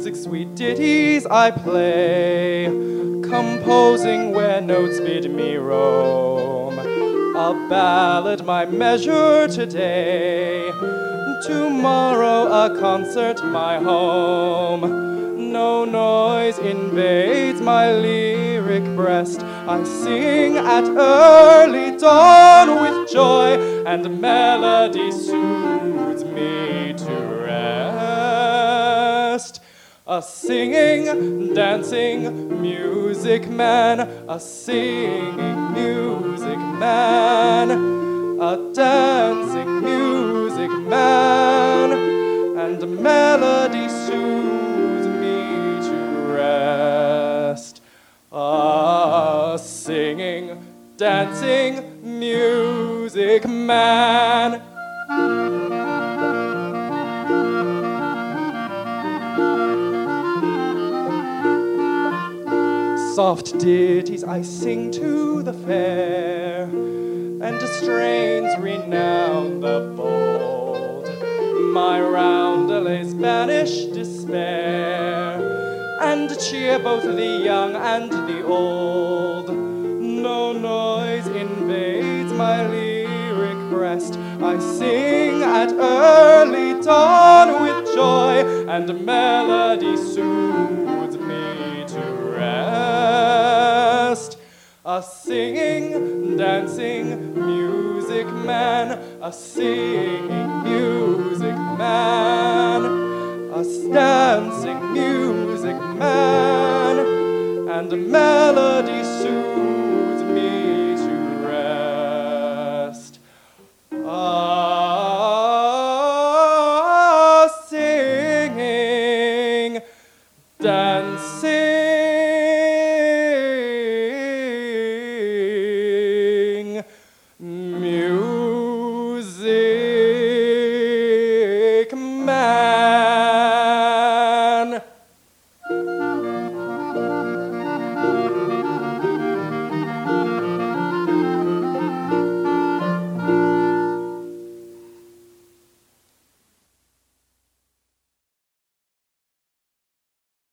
music, sweet ditties I play, composing where notes bid me roam. A ballad my measure today, tomorrow a concert my home. No noise invades my lyric breast. I sing at early dawn with joy, and melody soothes me to rest. A singing, dancing music man, a singing music man, a dancing music man, and a melody soothes me to rest. A singing, dancing music man. Soft ditties I sing to the fair, and strains renown the bold. My roundelays banish despair, and cheer both the young and the old. No noise invades my lyric breast. I sing at early dawn with joy, and melody soothes me to rest. A singing, dancing music man, a singing music man, a dancing music man, and a melody